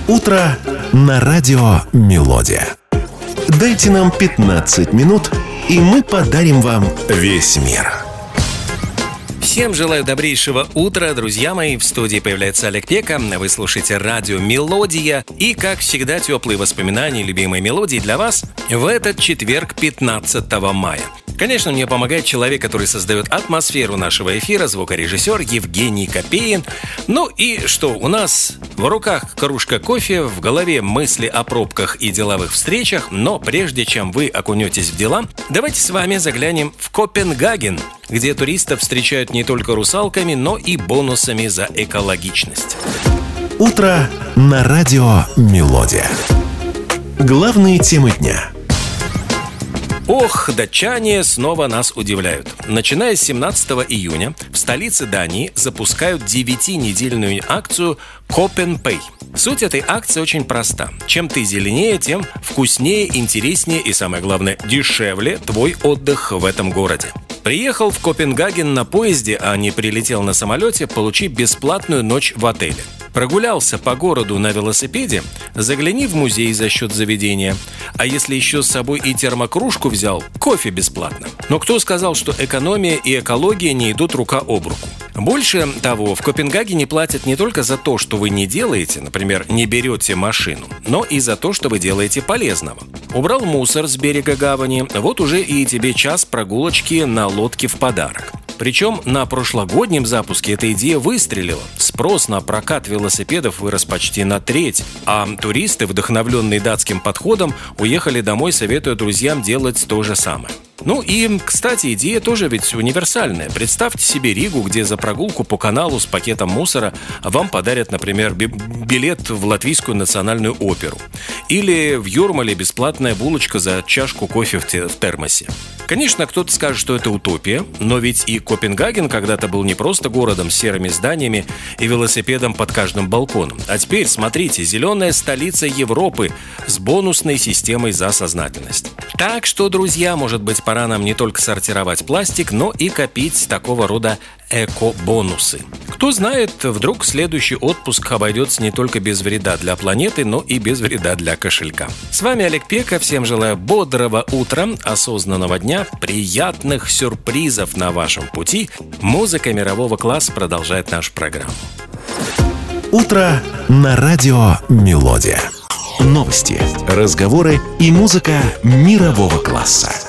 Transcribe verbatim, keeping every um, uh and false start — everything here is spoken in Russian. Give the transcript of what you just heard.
Утро на радио «Мелодия». Дайте нам пятнадцать минут, и мы подарим вам весь мир. Всем желаю добрейшего утра, друзья мои. В студии появляется Олег Пека. Вы слушаете радио «Мелодия». И, как всегда, теплые воспоминания, любимые мелодии для вас в этот четверг, пятнадцатого мая. Конечно, мне помогает человек, который создает атмосферу нашего эфира, звукорежиссер Евгений Копеин. Ну и что, у нас в руках кружка кофе, в голове мысли о пробках и деловых встречах. Но прежде чем вы окунетесь в дела, давайте с вами заглянем в Копенгаген, где туристов встречают не только русалками, но и бонусами за экологичность. Утро на радио «Мелодия». Главные темы дня. Ох, датчане снова нас удивляют. Начиная с семнадцатого июня в столице Дании запускают девятинедельную акцию Копенпэй. Суть этой акции очень проста. Чем ты зеленее, тем вкуснее, интереснее и, самое главное, дешевле твой отдых в этом городе. Приехал в Копенгаген на поезде, а не прилетел на самолете, получи бесплатную ночь в отеле. Прогулялся по городу на велосипеде, загляни в музей за счет заведения. А если еще с собой и термокружку взял, кофе бесплатно. Но кто сказал, что экономия и экология не идут рука об руку? Больше того, в Копенгагене платят не только за то, что вы не делаете, например, не берете машину, но и за то, что вы делаете полезного. Убрал мусор с берега гавани, вот уже и тебе час прогулочки на лодке в подарок. Причем на прошлогоднем запуске эта идея выстрелила. Спрос на прокат велосипедов вырос почти на треть, а туристы, вдохновленные датским подходом, уехали домой, советуя друзьям делать то же самое. Ну и, кстати, идея тоже ведь универсальная. Представьте себе Ригу, где за прогулку по каналу с пакетом мусора вам подарят, например, би- билет в Латвийскую национальную оперу. Или в Юрмале бесплатная булочка за чашку кофе в, те- в термосе. Конечно, кто-то скажет, что это утопия, но ведь и Копенгаген когда-то был не просто городом с серыми зданиями и велосипедом под каждым балконом. А теперь, смотрите, зеленая столица Европы с бонусной системой за сознательность. Так что, друзья, может быть, пора нам не только сортировать пластик, но и копить такого рода эко-бонусы. Кто знает, вдруг следующий отпуск обойдется не только без вреда для планеты, но и без вреда для кошелька. С вами Олег Пека. Всем желаю бодрого утра, осознанного дня, приятных сюрпризов на вашем пути. Музыка мирового класса продолжает нашу программу. Утро на радио «Мелодия». Новости, разговоры и музыка мирового класса.